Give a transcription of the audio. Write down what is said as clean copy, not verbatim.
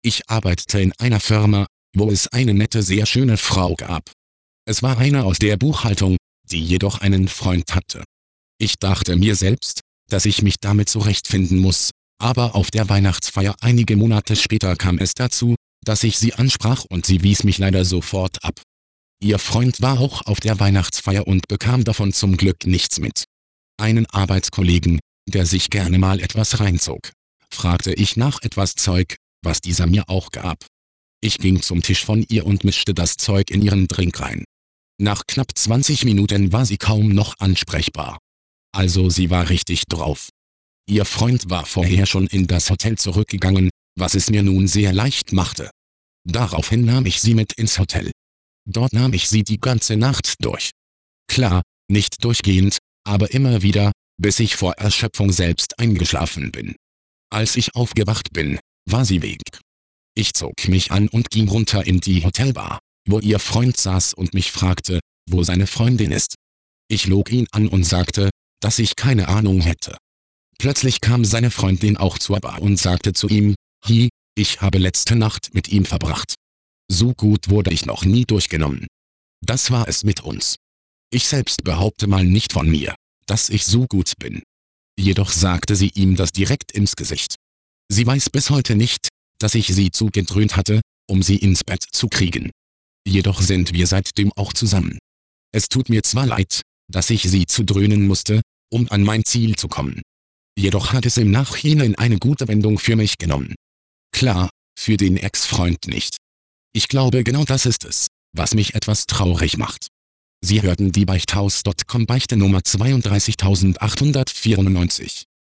Ich arbeitete in einer Firma, wo es eine nette, sehr schöne Frau gab. Es war eine aus der Buchhaltung, die jedoch einen Freund hatte. Ich dachte mir selbst, dass ich mich damit zurechtfinden muss, aber auf der Weihnachtsfeier einige Monate später kam es dazu, dass ich sie ansprach und sie wies mich leider sofort ab. Ihr Freund war auch auf der Weihnachtsfeier und bekam davon zum Glück nichts mit. Einen Arbeitskollegen, der sich gerne mal etwas reinzog, fragte ich nach etwas Zeug, was dieser mir auch gab. Ich ging zum Tisch von ihr und mischte das Zeug in ihren Drink rein. Nach knapp 20 Minuten war sie kaum noch ansprechbar. Also sie war richtig drauf. Ihr Freund war vorher schon in das Hotel zurückgegangen, was es mir nun sehr leicht machte. Daraufhin nahm ich sie mit ins Hotel. Dort nahm ich sie die ganze Nacht durch. Klar, nicht durchgehend, aber immer wieder, bis ich vor Erschöpfung selbst eingeschlafen bin. Als ich aufgewacht bin, war sie weg. Ich zog mich an und ging runter in die Hotelbar, wo ihr Freund saß und mich fragte, wo seine Freundin ist. Ich log ihn an und sagte, dass ich keine Ahnung hätte. Plötzlich kam seine Freundin auch zur Bar und sagte zu ihm, hi, ich habe letzte Nacht mit ihm verbracht. So gut wurde ich noch nie durchgenommen. Das war es mit uns. Ich selbst behaupte mal nicht von mir, dass ich so gut bin. Jedoch sagte sie ihm das direkt ins Gesicht. Sie weiß bis heute nicht, dass ich sie zugedröhnt hatte, um sie ins Bett zu kriegen. Jedoch sind wir seitdem auch zusammen. Es tut mir zwar leid, dass ich sie zudröhnen musste, um an mein Ziel zu kommen. Jedoch hat es im Nachhinein eine gute Wendung für mich genommen. Klar, für den Ex-Freund nicht. Ich glaube, genau das ist es, was mich etwas traurig macht. Sie hörten die Beichthaus.com Beichte Nummer 32894.